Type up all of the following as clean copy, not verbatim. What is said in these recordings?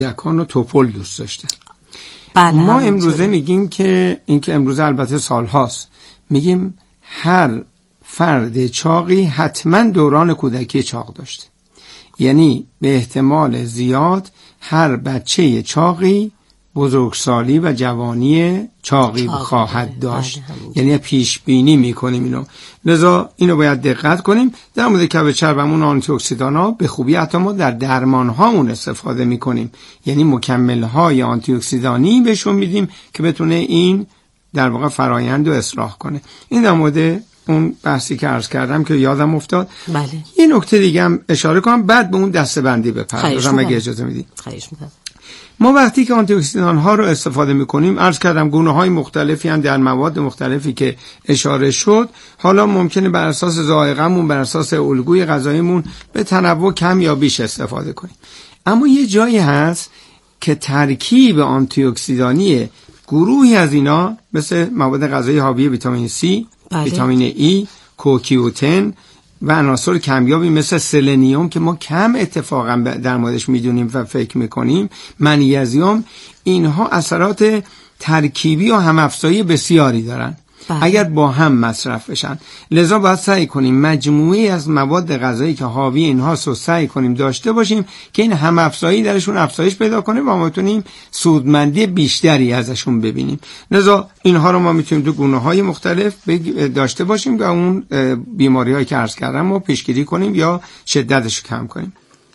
یکان و توپل دوست داشته. ما امروزه میگیم که این که امروزه البته سال هاست میگیم هر فرد چاقی حتما دوران کودکی چاق داشته. یعنی به احتمال زیاد هر بچه چاقی بزرگسالی و جوانی چاقی خواهد داشت. یعنی پیش بینی میکنیم اینو. لذا اینو باید دقت کنیم. در مورد کبد چربمون آنتی اکسیدان ها به خوبی حتی ما در درمان هامون استفاده میکنیم. یعنی مکمل های آنتی اکسیدانی بهشون میدیم که بتونه این در واقع فرایند رو اصلاح کنه. این در مورد اون بحثی که عرض کردم که یادم افتاد. بله. یه نکته دیگه هم اشاره کنم بعد به اون دسته‌بندی بپردازم اگه اجازه میدید. خواهش می‌کنم. ما وقتی که آنتی اکسیدان ها رو استفاده میکنیم، عرض کردم گونه های مختلفی هم در مواد مختلفی که اشاره شد. حالا ممکنه بر اساس ذائقه‌مون، بر اساس الگوی غذاییمون به تنوع کم یا بیش استفاده کنیم. اما یه جایی هست که ترکیب آنتی اکسیدانی گروهی از اینا مثل مواد غذایی حاوی ویتامین C، ویتامین E، کوکیوتن و عناصر کمیابی مثل سلنیوم که ما کم اتفاقا در موردش میدونیم و فکر میکنیم، منیزیم، اینها اثرات ترکیبی و همافزایی بسیاری دارن. اگر با هم مصرف بشن. لذا باید سعی کنیم مجموعی از مواد غذایی که حاوی اینها رو سعی کنیم داشته باشیم که این همافزایی درشون افزایش پیدا کنه و ما بتونیم سودمندی بیشتری ازشون ببینیم. لذا اینها رو ما میتونیم تو گونه‌های مختلف داشته باشیم که اون بیماری‌هایی که عرض کردم ما پیشگیری کنیم یا شدتش رو کم کنیم.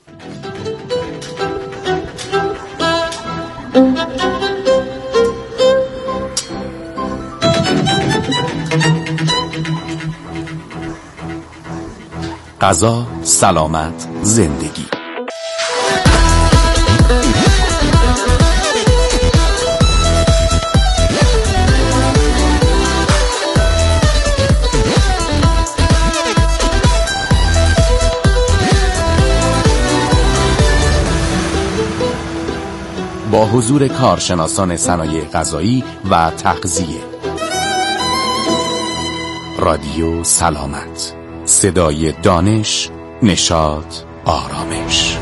غذا، سلامت، زندگی. با حضور کارشناسان صنایع غذایی و تغذیه. رادیو سلامت، صدای دانش، نشاط، آرامش.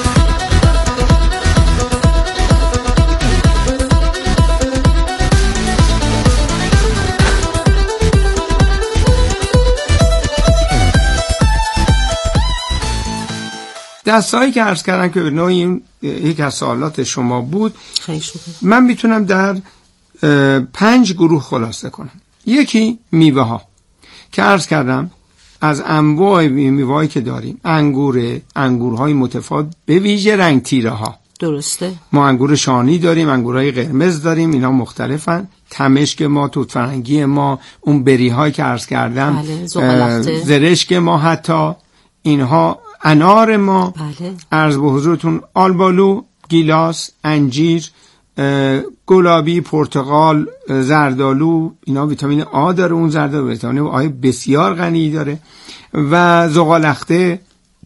دستایی که عرض کردن که به نوعی یک از سوالات شما بود، من میتونم در 5 گروه خلاصه کنم. یکی میوه ها که عرض کردم از انواع میوه‌هایی که داریم، انگورهای متفاوت به ویژه رنگ تیره ها. درسته. ما انگور شانی داریم، انگورهای قرمز داریم، اینا مختلفن. تمشک ما، توت فرنگی ما، اون بری هایی که عرض کردم، زرشک ما، حتی اینها، انار ما. بله. عرض به حضورتون آلبالو، گیلاس، انجیر، گلابی، پرتقال، زردآلو، اینا ویتامین آ داره. اون زردآلو ویتامین آ بسیار غنی داره. و زغالخته،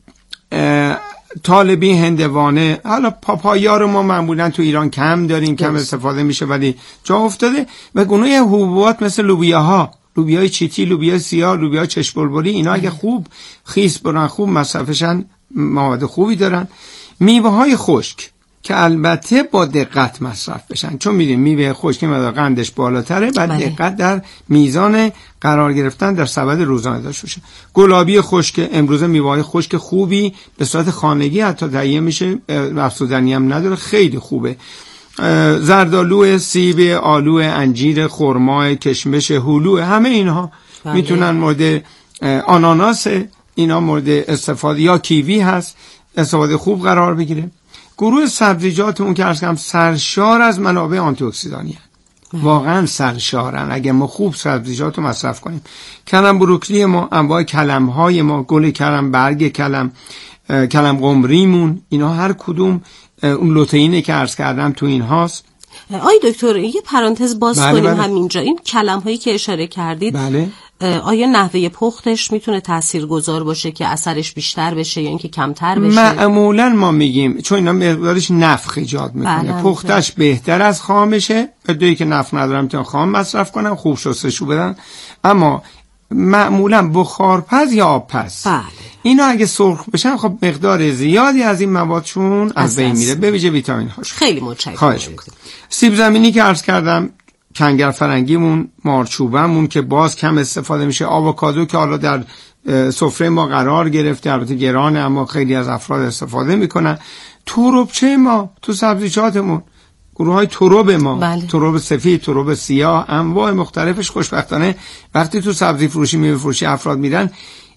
طالبی، هندوانه. حالا پاپایا رو ما معمولا تو ایران کم داریم، کم استفاده میشه ولی جا افتاده. و گونه حبوبات مثل لوبیاها، لوبیای چیتی، لوبیا سیاه، لوبیا چشم بلبلی، اینا اگه خوب خیس برن، خوب مصرفشن، مواد خوبی دارن. میوه های خشک که البته با دقت مصرف بشن، چون میدونیم میوه خشک مقدار قندش بالاتره، بعد دقت در میزان قرار گرفتن در سبد روزانه داشته باشه. گلابی خشک، امروزه میوه‌های خشک خوبی به صورت خانگی حتی تهیه میشه، افزودنی هم نداره، خیلی خوبه. زردآلو، سیب، آلو، انجیر، خرما، کشمش، هلو، همه اینها میتونن مورد آناناس، اینا مورد استفاده، یا کیوی هست، استفاده خوب قرار بگیره. گروه سبزیجات اون که عرض کردم سرشار از منابع آنتی اکسیدانی هست. واقعا سرشارن اگه ما خوب سبزیجات رو مصرف کنیم. کلم بروکلی ما، انواع کلم های ما، گل کلم، برگ کلم، کلم قمریمون، اینا هر کدوم اون لوتئینی که عرض کردم تو این هاست. آی دکتر یه پرانتز باز کنیم. بله. همینجا این کلم هایی که اشاره کردید، بله. آیا نحوه پختش میتونه تاثیرگذار باشه که اثرش بیشتر بشه یا اینکه کمتر بشه؟ معمولا ما میگیم چون اینا مقدارش نفخ ایجاد میکنه، پختش بهتر از خامشه. بدویی که نفخ ندارن میتونن خام مصرف کنن، خوب شستشو بدن. اما معمولا بخارپز یا آبپز. بله. اینا اگه سرخ بشن خب مقدار زیادی از این موادشون از بین میره، به ویژه ویتامین هاش. خیلی متشکرم. خواهش می‌کنم. سیب زمینی که عرض کردم، کنگر فرنگیمون، مارچوبمون که باز کم استفاده میشه، آووکادو که حالا در سفره ما قرار گرفته، البته گرانه اما خیلی از افراد استفاده میکنن. تربچه ما تو سبزیجاتمون، گروه های ترب ما، بله. ترب سفید، ترب سیاه، انواع مختلفش خوشبختانه وقتی تو سبزی فروشی میوه فروشی افراد میرن،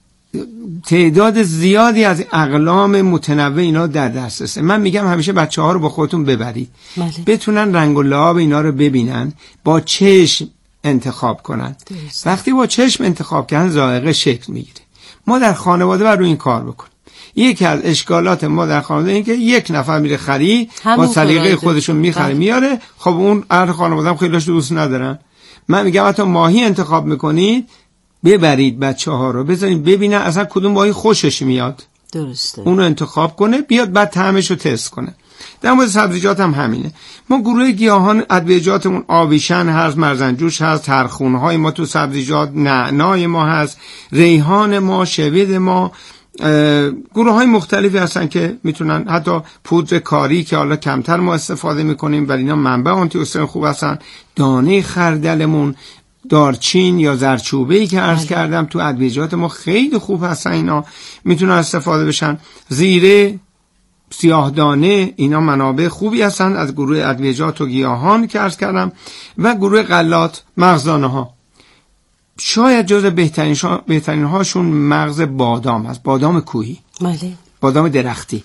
تعداد زیادی از اقلام متنوع اینا در دسترسه. من میگم همیشه بچه‌ها رو با خودتون ببرید، بله. بتونن رنگ و لعاب اینا رو ببینن، با چشم انتخاب کنن. وقتی با چشم انتخاب کردن ذائقه شکل میگیره. ما در خانواده باید روی این کار بکنیم. یکی از اشکالات ما در خانواده اینه که یک نفر میره خرید با سلیقه خودشون میخره میاره، خب اون اهل خانواده هم خیلیش دوست ندارن. من میگم حتی ماهی انتخاب میکنید ببرید بچه‌ها رو، بذارید ببینن اصلا کدوم ماهی خوشش میاد، درسته، اونو انتخاب کنه بیاد بعد طعمش رو تست کنه. در مورد سبزیجات هم همینه. ما گروه گیاهان ادویه‌جاتمون آویشن هست، مرزنجوش هست، ترخونهای ما تو سبزیجات، نعنای ما هست، ریحان ما، شوید ما، گروه های مختلفی هستن که میتونن، حتی پودر کاری که حالا کمتر ما استفاده میکنیم ولی اینا منبع آنتی اکسیدان خوب هستن، دانه خردلمون، دارچین یا زرچوبه‌ای که عرض کردم تو ادویه‌جات ما خیلی خوب هستن، اینا میتونن استفاده بشن. زیره، سیاه دانه، اینا منابع خوبی هستن از گروه ادویه‌جات و گیاهان که عرض کردم. و گروه غلات، مغزدانه ها، شاید جز بهترین هاشون مغز بادام هست، بادام کوهی، بله، بادام درختی.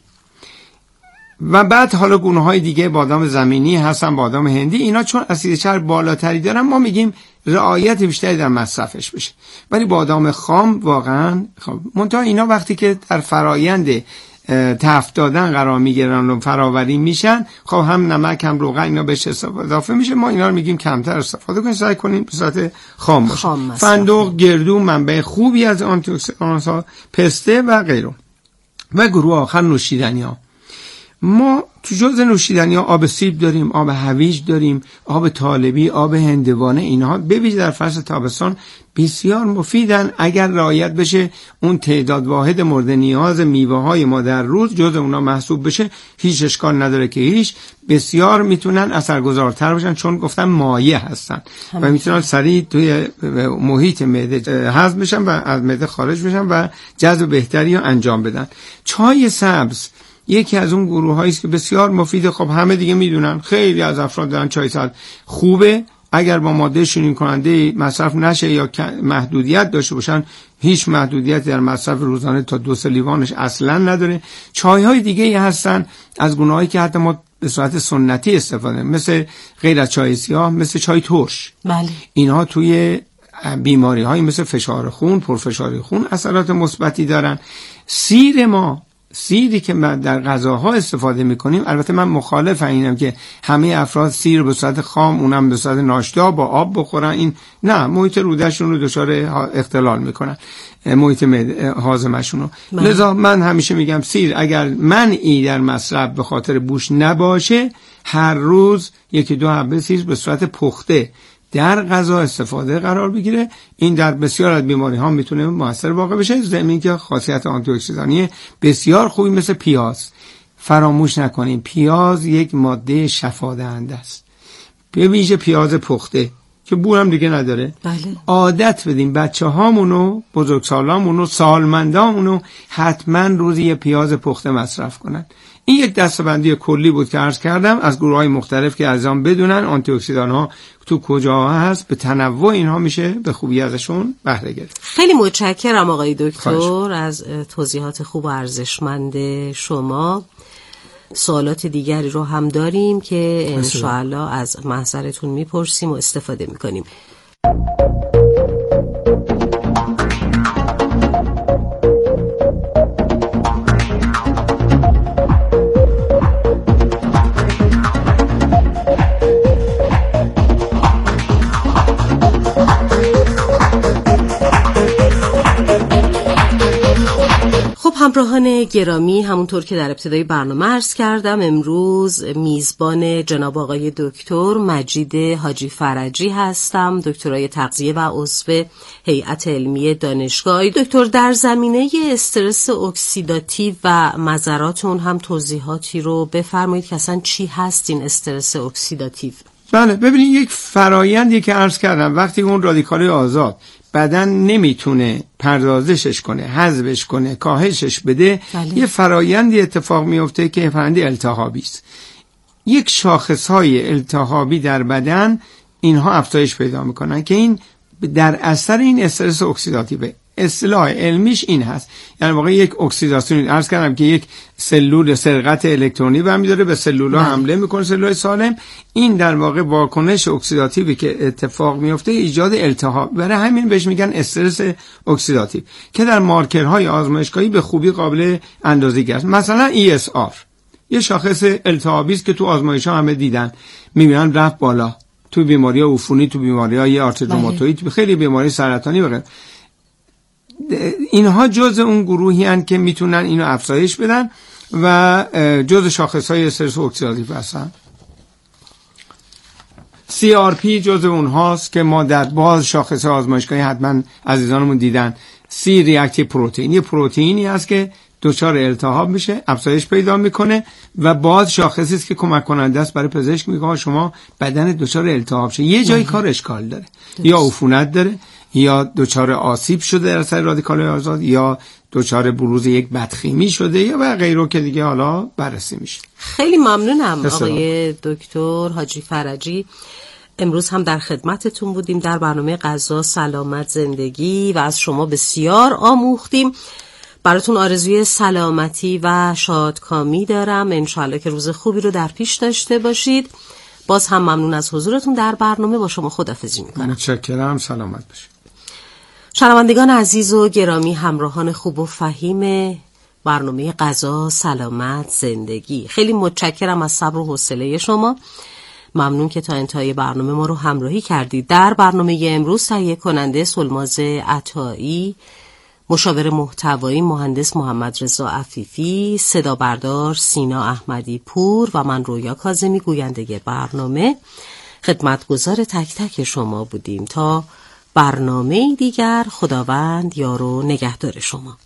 و بعد حالا گونه های دیگه بادام زمینی هستن، بادام هندی. اینا چون اسید شر بالاتری دارن ما میگیم رعایت بیشتری در مصرفش بشه. ولی بادام خام واقعا خب منتها اینا وقتی که در فرایند تفت دادن قرار میگیرن و فراوری میشن، خب هم نمک هم روغن اینا بهش اضافه میشه. ما اینا رو میگیم کمتر استفاده کنیم، سعی کنیم به صورت خام باشه. فندق، گردو منبع خوبی از آنتی اکسیدان‌ها، پسته و غیره. و گروه آخر نوشیدنی‌ها. ما تو جزء نوشیدنی‌ها آب سیب داریم، آب هویج داریم، آب طالبی، آب هندوانه. اینها به ویژه در فصل تابستان بسیار مفیدن اگر رعایت بشه اون تعداد واحد مورد نیاز میوه‌های ما در روز جزء اونا محسوب بشه، هیچ اشکال نداره که هیچ، بسیار میتونن اثرگذارتر باشن چون گفتم مایع هستن و میتونن سریع توی محیط معده هضم بشن و از معده خارج بشن و جذب بهتری رو انجام بدن. چای سبز یکی از اون گروه هایی است که بسیار مفیده. خب همه دیگه میدونن، خیلی از افراد دارن چای سبز خوبه، اگر با ماده شیرین کننده مصرف نشه یا محدودیت داشته باشن، هیچ محدودیتی در مصرف روزانه تا 2 لیوانش اصلا نداره. چای های دیگه هستن از گونه‌هایی که حتی ما به صورت سنتی استفاده، مثل غیر از چای سیاه، مثل چای ترش. بله. اینها توی بیماری های مثل فشار خون، پرفشاری خون اثرات مثبتی دارن. سیر ما، سیری که ما در غذاها استفاده میکنیم، البته من مخالف اینم که همه افراد سیر به صورت خام، اونم به صورت ناشتا با آب بخورن، این نه، محیط رودهشون رو دچار اختلال میکنن، محیط هاضمه‌شون رو. لذا من همیشه میگم سیر اگر منعی در مصرف به خاطر بوش نباشه، هر روز 1-2 حبه سیر به صورت پخته در غذا استفاده قرار بگیره. این در بسیار از بیماری ها میتونه موثر واقع بشه، ضمن که خاصیت آنتی اکسیدانی بسیار خوبی مثل پیاز. فراموش نکنیم پیاز یک ماده شفادهنده است، به ویژه پیاز پخته که بو هم دیگه نداره. بله. عادت بدیم بچه هامونو، بزرگسالامونو، سالمندامونو حتما روزی یه پیاز پخته مصرف کنن. این یک دسته‌بندی کلی بود که عرض کردم از گروه‌های مختلف که عزیزان بدونن آنتی اکسیدان‌ها تو کجا هست، به تنوع اینها میشه به خوبی ازشون بهره گرفت. خیلی متشکرم آقای دکتر از توضیحات خوب و ارزشمند شما. سوالات دیگری رو هم داریم که انشاءالله از محضرتون میپرسیم و استفاده میکنیم. همراهان گرامی، همونطور که در ابتدای برنامه عرض کردم، امروز میزبان جناب آقای دکتر مجید حاجی فرجی هستم، دکترای تغذیه و عضو هیئت علمی دانشگاه. دکتر، در زمینه استرس اکسیداتیو و مضرات اون هم توضیحاتی رو بفرمایید که اصلا چی هست این استرس اکسیداتیو؟ بله، ببینید یک فرایندی که عرض کردم، وقتی اون رادیکال آزاد بدن نمیتونه پردازشش کنه، حذفش کنه، کاهشش بده، یه فرایندی اتفاق میفته که فرآیند التهابی است. یک شاخصهای التهابی در بدن اینها افزایش پیدا میکنن که این در اثر این استرس اکسیداتیو. اصطلاح علمیش این هست، یعنی واقعا یک اکسیداسیون، عرض کردم که یک سلول سرقت الکترونی برمی‌داره، به سلول‌ها حمله میکنه، سلول‌های سالم. این در واقع واکنش اکسیداتیوی که اتفاق میفته ایجاد التهاب، برای همین بهش میگن استرس اکسیداتیو که در مارکرهای آزمایشگاهی به خوبی قابل اندازه‌گیری است. مثلا ESR یه شاخص التهابی است که تو آزمایش‌ها همه دیدن، می‌بینن رفت بالا تو بیماری عفونی، تو بیماری‌های آرتریت روماتوئید، تو خیلی بیماری سرطانی وغیره. اینها جز اون گروهی هستند که میتونن اینو افزایش بدن و جز شاخصهای استرس اکسیداتیو هستن. CRP جز اونهاست که ما در باز شاخص آزمایشگاهی حتما عزیزانمون دیدن. C ریاکتیو پروتئین، یه پروتئینی هست که دچار التهاب میشه، افزایش پیدا میکنه و باز شاخصی است که کمک کننده است برای پزشک، میگه شما بدن دچار التهاب شه. یه جای کار اشکال داره، یا عفونت داره، یا دچار آسیب شده در اثر رادیکال آزاد، یا دچار بروز یک بدخیمی شده، یا و غیره که دیگه حالا بررسی میشه. خیلی ممنونم آقای دکتر حاجی فرجی. امروز هم در خدمتتون بودیم در برنامه غذا سلامت زندگی و از شما بسیار آموختیم. براتون آرزوی سلامتی و شادکامی دارم، انشاءالله که روز خوبی رو در پیش داشته باشید. باز هم ممنون از حضورتون در برنامه، با شما خداحافظی میکنم. متشکرم، سلامت باشید. شنوندگان عزیز و گرامی، همراهان خوب و فهیم برنامه غذا سلامت زندگی، خیلی متشکرم از صبر و حوصله شما. ممنون که تا انتهای برنامه ما رو همراهی کردید. در برنامه امروز تهیه کننده سلماز عطایی، مشاور محتوایی مهندس محمد رضا عفیفی، صدا بردار سینا احمدی پور و من رویا کاظمی گوینده برنامه خدمتگزار تک تک شما بودیم. تا برنامه دیگر، خداوند یار و نگهدار شما.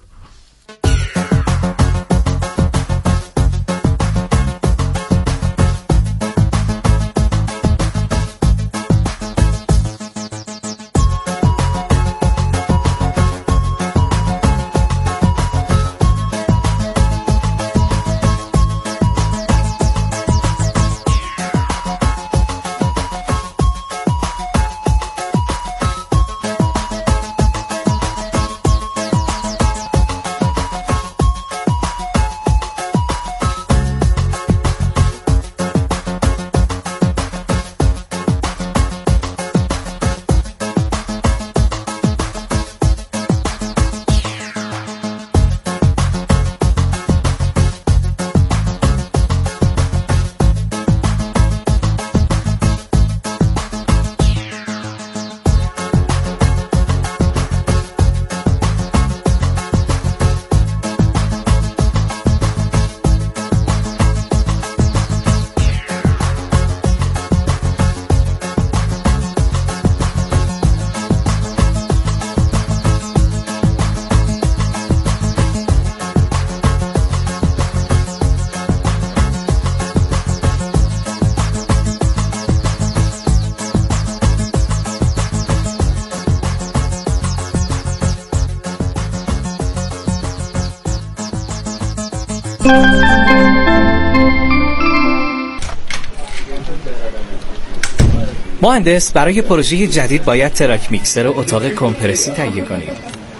مهندس، برای پروژه جدید باید تراک میکسر و اتاق کمپرسی تهیه کنیم.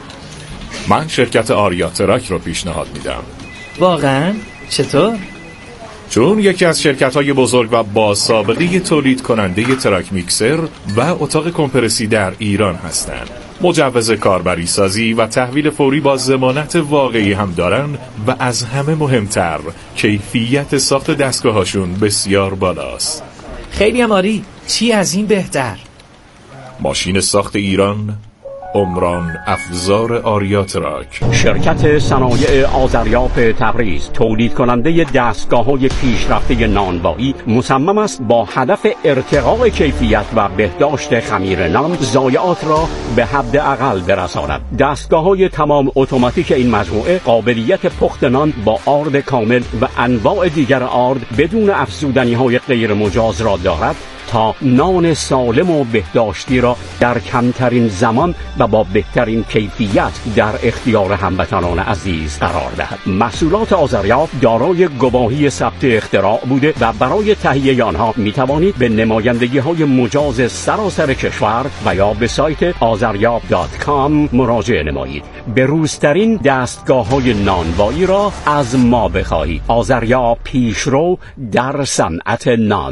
من شرکت آریا تراک رو پیشنهاد میدم. واقعا؟ چطور؟ چون یکی از شرکت‌های بزرگ و با سابقه تولید کننده تراک میکسر و اتاق کمپرسی در ایران هستند. مجوز کاربری سازی و تحویل فوری با ضمانت واقعی هم دارن و از همه مهمتر کیفیت ساخت دستگاهاشون بسیار بالاست. خیلی هم عالی. چی از این بهتر؟ ماشین ساخت ایران، عمران افزار آریاتراک. شرکت صنایع آذریاب تبریز تولید کننده دستگاه‌های پیشرفته نانوایی مصمم است با هدف ارتقاء کیفیت و بهداشت خمیر نان ضایعات را به حد اقل برساند. دستگاه‌های تمام اتوماتیک این مجموعه قابلیت پخت نان با آرد کامل و انواع دیگر آرد بدون افزودنی‌های غیر مجاز را دارد تا نان سالم و بهداشتی را در کمترین زمان و با بهترین کیفیت در اختیار هموطنان عزیز قرار دهد. محصولات آذریاب دارای گواهی ثبت اختراع بوده و برای تهیه آنها می توانید به نمایندگی‌های مجاز سراسر کشور و یا به سایت azariab.com مراجعه نمایید. به روزترین دستگاه‌های نانوایی را از ما بخواهید. آذریاب پیشرو در صنعت نان.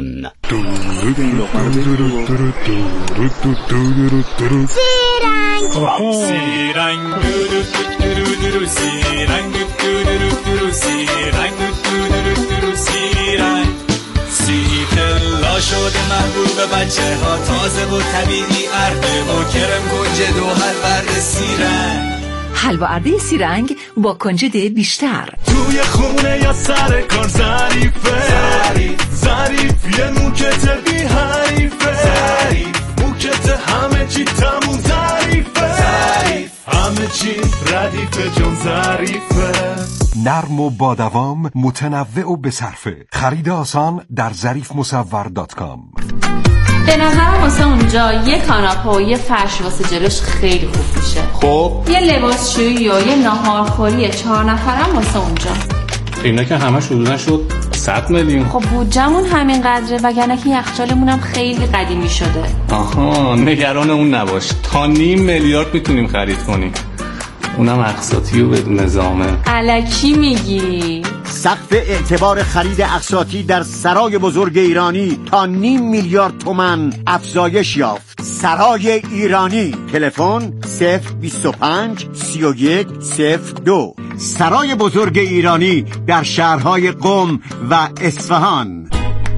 سیپلا شده محبوب بچه ها، تازه و طبیعی ارده و کرم کنجد و حلورد سیرنگ. حلوا ارده سیرنگ با کنجد بیشتر. توی خونه یا سر کار ظریفه، ظریف یه موکت بی حریفه، موکت همه چی تموم ظریفه، همه چی ردیفه جون ظریفه. نرم و با دوام، متنوع و بصرفه. خرید آسان در ظریفمصور.com. به نظرم واسه اونجا یه کاناپه و یه فرش واسه جلوش خیلی خوب میشه. خب یه لباسشویی یا یه ناهارخوری 4 نفرم واسه اونجا. اینا که همش حدوداً شد 100 میلیون. خب بودجمون همین قدره، وگرنه که یخچالمونم خیلی قدیمی شده. آها، نگران اون نباش، تا 5 میلیارد میتونیم خرید کنیم، اونم اقساطی و بدون زامن. الکی میگی؟ سقف اعتبار خرید اقساطی در سرای بزرگ ایرانی تا 5 میلیارد تومان افزایش یافت. سرای ایرانی، تلفن 025 31 02. سرای بزرگ ایرانی در شهرهای قم و اصفهان.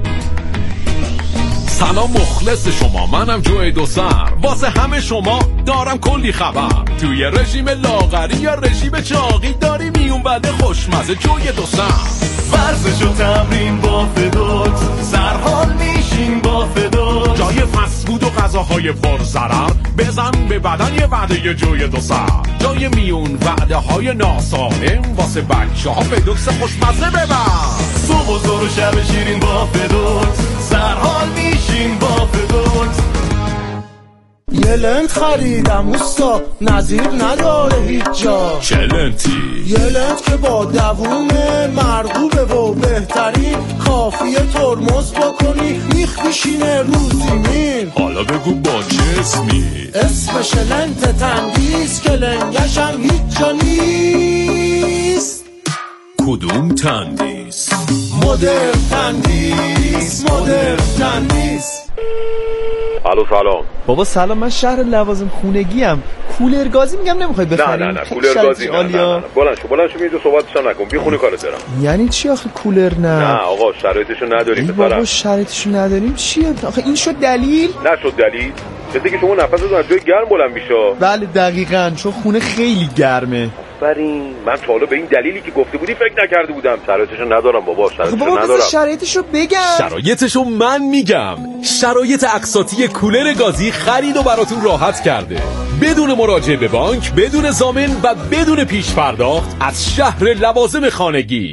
سلام مخلص شما، منم جوی دو سر، واسه همه شما دارم کلی خبر. توی رژیم لاغری یا رژیم چاقی داری میون بده خوشمزه جوی دو سر. ورزش و تمرین با فدوت، سرحال میشین با فدوت. جای فسفود و غذاهای پر ضرر، بزن به بدن یه وعده جوی دو سر. جای میون وعده های ناسالم، واسه بچه ها فدوکس خوشمزه ببر. صبح و زور و شب شیرین با فدوت، سرحال میشین با فدوت. یه لنت خریدم اوستا، نظیر نداره هیچ جا. چه لنتی؟ یه لنت که با دوومه، مرغوبه و بهترین، کافیه ترمز بکنی میخ میشینه رو زمین. حالا بگو با چه اسمی؟ اسمش لنت تندیس که لنگشم هیچ جا نیست. کدوم تندیس؟ مدر تندیس، مدر تندیس. الو سلام بابا سلام، من شهر لوازم خونگی ام. کولر گازی میگم نمیخوای بخری؟ نه کولر گازی نه بلند شو اینجا صحبتش نکن، بی خونه کارت دارم. یعنی چی آخه کولر نه آقا شرایطشو نداریم بابا. بابا شرایطشو نداریم چیه آخه؟ این شد دلیل؟ نشد دلیل، مثل که شما نفستون از جای گرم بلند میشه. بله دقیقاً، چون خونه خیلی گرمه. آفرین، من تا حالا به این دلیلی که گفته بودی فکر نکرده بودم. شرایطشو ندارم بابا، شرایطشو ندارم. شرایطشو بگم. شرایطشو من میگم. شرایط اقساطی کولر گازی خرید و براتون راحت کرده، بدون مراجعه به بانک، بدون ضامن و بدون پیش پرداخت، از شهر لوازم خانگی.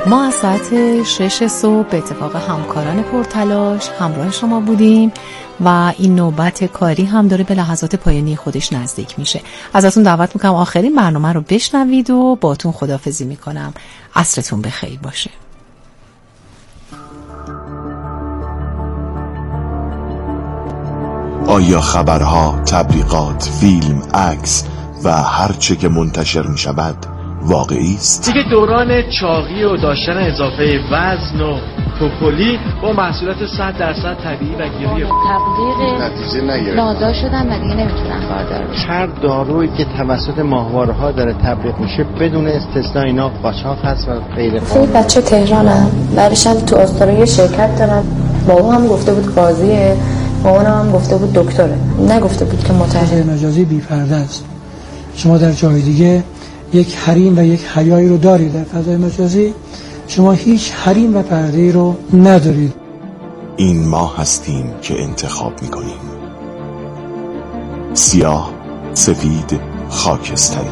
ما از ساعت 6 صبح به اتفاق همکاران پرتلاش همراه شما بودیم و این نوبت کاری هم داره به لحظات پایانی خودش نزدیک میشه. ازتون دعوت میکنم آخرین برنامه رو بشنوید و باتون خداحافظی میکنم. عصرتون بخیر باشه. آیا خبرها، تبلیغات، فیلم، عکس و هر چه که منتشر می شود واقعی است؟ دیگه دوران چاقی و داشتن اضافه وزن و توپلی با محصولات 100% طبیعی و گیاهی تبلیغ نتیجه نگرفت. نادار شدن و دیگه نمیتونن باردار بشن. هر دارویی که توسط ماهواره‌ها داره تبلیغ میشه بدون استثنا اینا قاچاق هست و غیر قانونی. بچه تهرانم، بعدش هم تو استرالیا شرکت دارم. بابا هم گفته بود قاضیه، مامانم هم گفته بود دکتره، نگفته بود که متهم. مجازی بی پرده است. شما در جای دیگه یک حریم و یک حیایی رو دارید، در فضای مجازی شما هیچ حریم و پرده‌ای رو ندارید. این ما هستیم که انتخاب میکنیم، سیاه، سفید، خاکستری.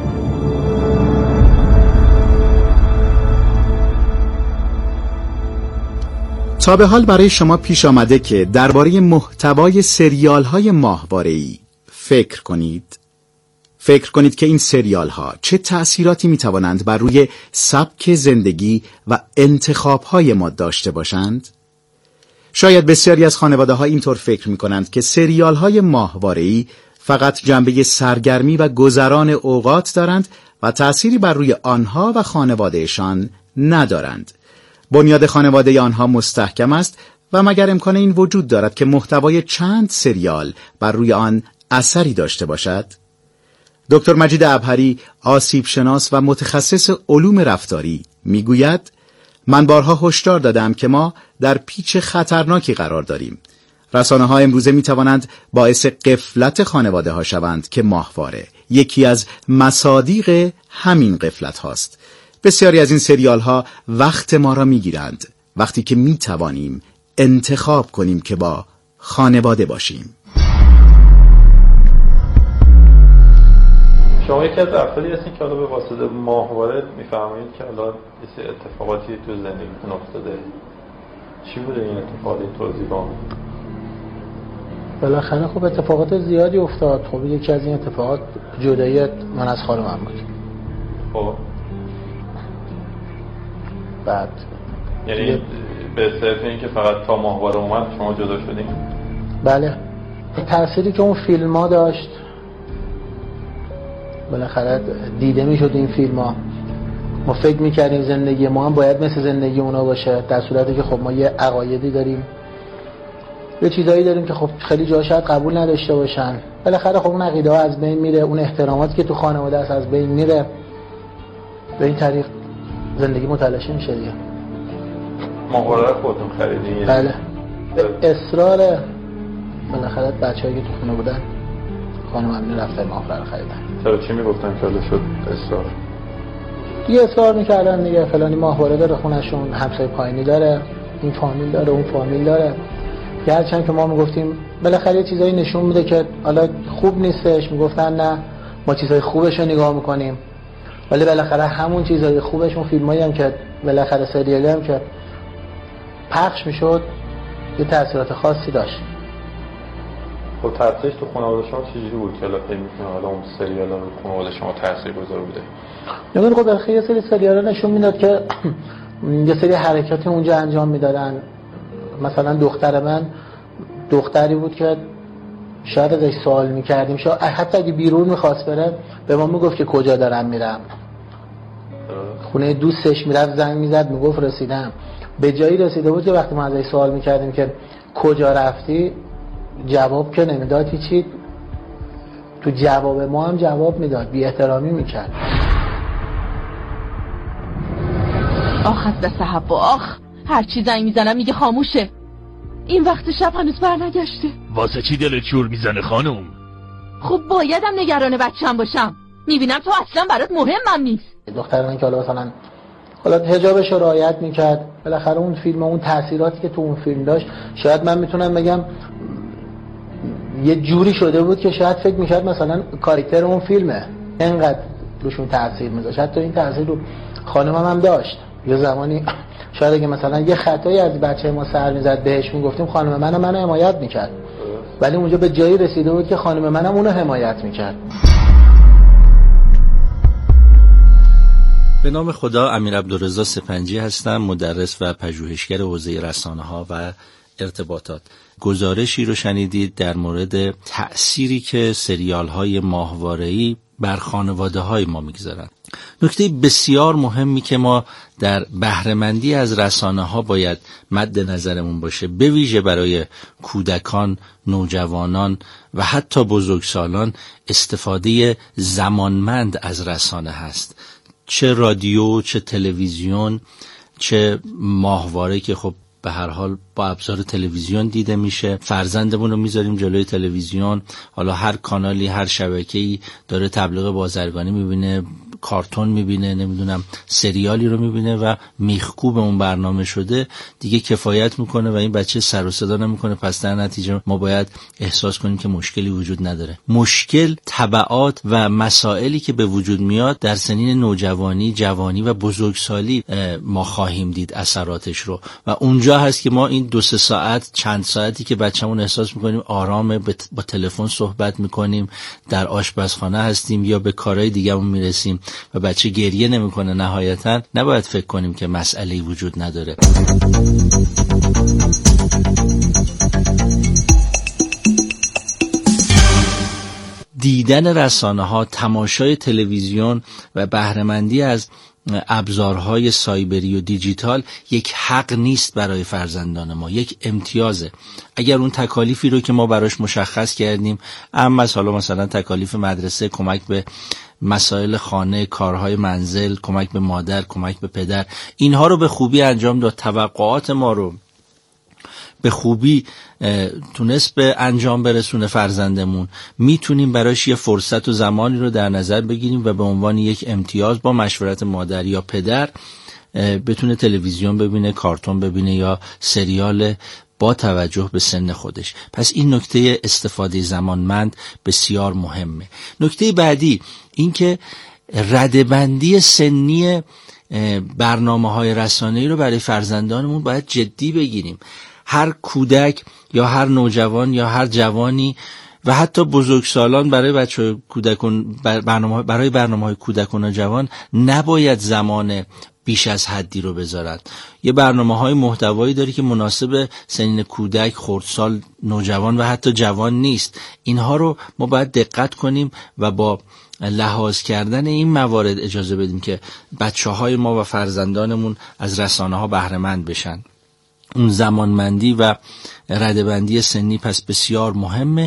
تا به حال برای شما پیش آمده که درباره محتوای سریال‌های ماهواره‌ای فکر کنید؟ فکر کنید که این سریال‌ها چه تأثیراتی می‌توانند بر روی سبک زندگی و انتخاب‌های ما داشته باشند؟ شاید بسیاری از خانواده‌ها اینطور فکر می‌کنند که سریال‌های ماهواره‌ای فقط جنبه سرگرمی و گذران اوقات دارند و تأثیری بر روی آنها و خانوادهشان ندارند. بنیاد خانواده آنها مستحکم است و مگر امکان این وجود دارد که محتوای چند سریال بر روی آن اثری داشته باشد؟ دکتر مجید عبهری، آسیب شناس و متخصص علوم رفتاری میگوید: من بارها هشدار دادم که ما در پیچ خطرناکی قرار داریم. رسانه‌ها امروزه میتوانند باعث غفلت خانواده‌ها شوند که ماهواره یکی از مصادیق همین غفلت هاست. بسیاری از این سریال ها وقت ما را میگیرند، وقتی که میتوانیم انتخاب کنیم که با خانواده باشیم. شما یکی از افرادی هستین که حالا به واسطه ماهواره میفهمید که حالا یه اتفاقاتی تو زندگیتون افتاده. چی بوده این اتفاقی؟ توضیح کنید. بالاخره خب اتفاقات زیادی افتاد. خب یکی از این اتفاقات جدایی من از خانمم بود. خب بعد یعنی به صرف این که فقط تا ماهواره اومد شما جدا شدین؟ بله. تأثیری که اون فیلم ها داشت، بالاخره دیده می شد این فیلم ها. ما فکر می کردیم زندگی ما هم باید مثل زندگی اونا باشه، در صورتی که خب ما یه عقایدی داریم، یه چیزایی داریم که خب خیلی جا شاید قبول نداشته باشن. بالاخره خب اون عقیده ها از بین میره، اون احتراماتی که تو خانواده است از بین میره. به این طریق زندگی متلاشی میشه دیگه. ماهواره خودتون خریدین؟ بله. اصرار بالاخره بچه‌ای که تو خونه بودن خانمم رفتن ماهواره رو خریدن. چرا چی میگفتن که حالا شد اصرار؟ دیگه اصرار میکردن دیگه، فلانی ماهواره داره خونه‌شون، همسایه پایینی داره، این فامیل داره، اون فامیل داره. هرچند که ما میگفتیم بالاخره یه چیزایی نشون میده که حالا خوب نیستش، میگفتن نه ما چیزای خوبش رو نگاه میکنیم، ولی بالاخره همون چیزای خوبش، اون فیلمایی هم که بالاخره سریالی هم که پخش میشد یه تاثیرات خاصی داشت. خب تاثیرش تو خانواده شما چجوری بود که الان فکر می‌کنید حالا اون سریالا رو خانواده شما تاثیرگذار بوده؟ نمیدونم. خب بالاخره یه سری سریالا نشون میداد که یه سری حرکاتی اونجا انجام میدادن. مثلا دختر من دختری بود که شاید ازش سوال میکردیم، شاید حتی اگه بیرون میخواست بره به ما میگفت که کجا دارم میرم، خونه دوستش میرفت زنگ میزد میگفت رسیدم. به جایی رسیده بود که وقتی ما ازش سوال میکردیم که کجا رفتی جواب که نمیداد هیچی، تو جواب ما هم جواب میداد، بی احترامی میکرد. آخ از دست حوا، آخ هر چی زنگ میزنم میگه خاموشه. این وقت شب هنوز برنگشته. واسه چی دلت شور میزنه خانم؟ خب بایدم نگران بچه‌م باشم، میبینم تو اصلا برات مهمم نیست. دختر من که حالا حجابش رو رعایت میکرد، بالاخره اون فیلم و اون تاثیراتی که تو اون فیلم داشت شاید من میتونم بگم یه جوری شده بود که شاید فکر میکرد مثلا کاراکتر اون فیلمه، اینقدر روشون تاثیر میذاشت. حتی این تاثیر رو خانمم هم داشت. یه زمانی شاید اگه مثلا یه خطایی از بچه ما سر میزد بهش میگفتیم خانم منو حمایت میکرد، ولی اونجا به جایی رسیده بود که خانم منم اونو حمایت میکرد. به نام خدا، امیر عبدالرضا سپنجی هستم، مدرس و پژوهشگر حوزه رسانه‌ها و ارتباطات. گزارشی رو شنیدید در مورد تأثیری که سریال‌های ماهواره‌ای بر خانواده‌های ما می‌گذارن. نکته بسیار مهمی که ما در بهره‌مندی از رسانه‌ها باید مد نظرمون باشه، به ویژه برای کودکان، نوجوانان و حتی بزرگسالان، استفاده زمانمند از رسانه هست. چه رادیو، چه تلویزیون، چه ماهواره که خب به هر حال با ابزار تلویزیون دیده میشه. فرزندمون رو میذاریم جلوی تلویزیون، حالا هر کانالی، هر شبکه‌ای داره تبلیغ بازرگانی میبینه، کارتون میبینه، نمیدونم سریالی رو میبینه و میخکوب اون برنامه شده، دیگه کفایت میکنه و این بچه سر و صدا نمیکنه. پس در نتیجه ما باید احساس کنیم که مشکلی وجود نداره. مشکل تبعات و مسائلی که به وجود میاد در سنین نوجوانی، جوانی و بزرگسالی ما خواهیم دید اثراتش رو، و اونجا هست که ما این 2-3 ساعت، چند ساعتی که بچه‌مون احساس میکنیم آرامه، با تلفن صحبت میکنیم، در آشپزخانه هستیم یا به کارهای دیگه‌مون میرسیم و بچه گریه نمیکنه، نهایتاً نباید فکر کنیم که مسئله‌ای وجود نداره. دیدن رسانه‌ها، تماشای تلویزیون و بهره‌مندی از ابزارهای سایبری و دیجیتال یک حق نیست برای فرزندان ما، یک امتیازه. اگر اون تکالیفی رو که ما براش مشخص کردیم، اما حالا مثلا تکالیف مدرسه، کمک به مسائل خانه، کارهای منزل، کمک به مادر، کمک به پدر، اینها رو به خوبی انجام داد، توقعات ما رو به خوبی تونست به انجام برسونه فرزندمون، میتونیم براش یه فرصت و زمانی رو در نظر بگیریم و به عنوان یک امتیاز با مشورت مادر یا پدر بتونه تلویزیون ببینه، کارتون ببینه یا سریال با توجه به سن خودش. پس این نکته استفاده زمانمند بسیار مهمه. نکته بعدی این که ردبندی سنی برنامه‌های رسانه‌ای رو برای فرزندانمون باید جدی بگیریم. هر کودک یا هر نوجوان یا هر جوانی و حتی بزرگسالان برای برنامه‌های کودک و نوجوان نباید زمان بیش از حدی رو بذارن. یه برنامه‌های محتوایی داره که مناسب سنین کودک، خردسال، نوجوان و حتی جوان نیست. اینها رو ما باید دقت کنیم و با لحاظ کردن این موارد اجازه بدیم که بچه‌های ما و فرزندانمون از رسانه‌ها بهره‌مند بشن. اون زمانمندی و ردبندی سنی پس بسیار مهمه.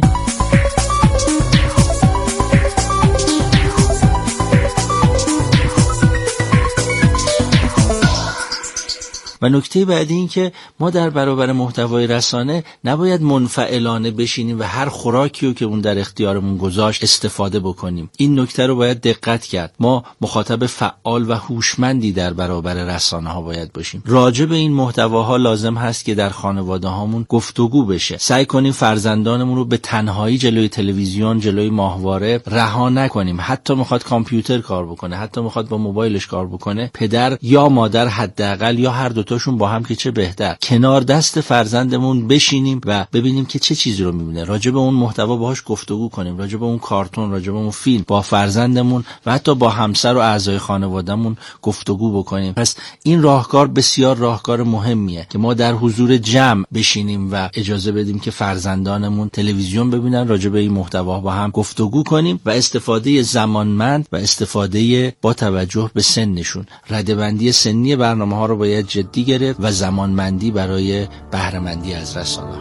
و نکته بعدی این که ما در برابر محتوای رسانه نباید منفعلانه بشینیم و هر خوراکی رو که اون در اختیارمون گذاشت استفاده بکنیم. این نکته رو باید دقت کرد. ما مخاطب فعال و هوشمندی در برابر رسانه ها باید باشیم. راجع به این محتواها لازم هست که در خانواده هامون گفتگو بشه. سعی کنیم فرزندانمون رو به تنهایی جلوی تلویزیون، جلوی ماهواره رها نکنیم. حتی میخواد کامپیوتر کار بکنه، حتی میخواد با موبایلش کار بکنه، پدر یا مادر حداقل یا هر دو شون با هم که چه بهتر کنار دست فرزندمون بشینیم و ببینیم که چه چیزی رو میبینه، راجع به اون محتوا باهاش گفتگو کنیم، راجع به اون کارتون، راجع به اون فیلم با فرزندمون و حتی با همسر و اعضای خانوادهمون گفتگو بکنیم. پس این راهکار بسیار راهکار مهمیه که ما در حضور جمع بشینیم و اجازه بدیم که فرزندانمون تلویزیون ببینن، راجع به این محتوا با هم گفتگو کنیم و استفاده زمانمند و استفاده با توجه به سنشون. ردبندی سنی برنامه‌ها رو باید جدی گرفت و زمانمندی برای بهره‌مندی از رسانه.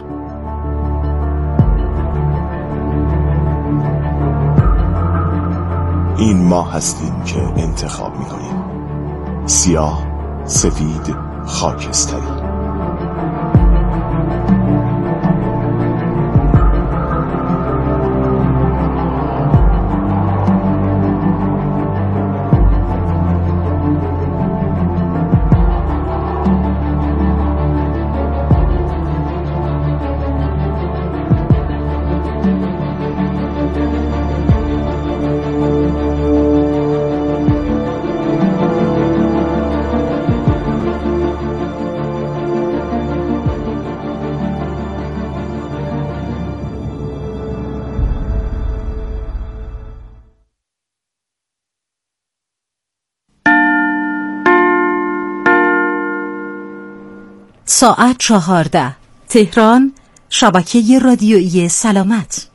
این ما هستیم که انتخاب می‌کنیم. سیاه، سفید، خاکستری. ساعت 14 تهران، شبکه رادیویی سلامت.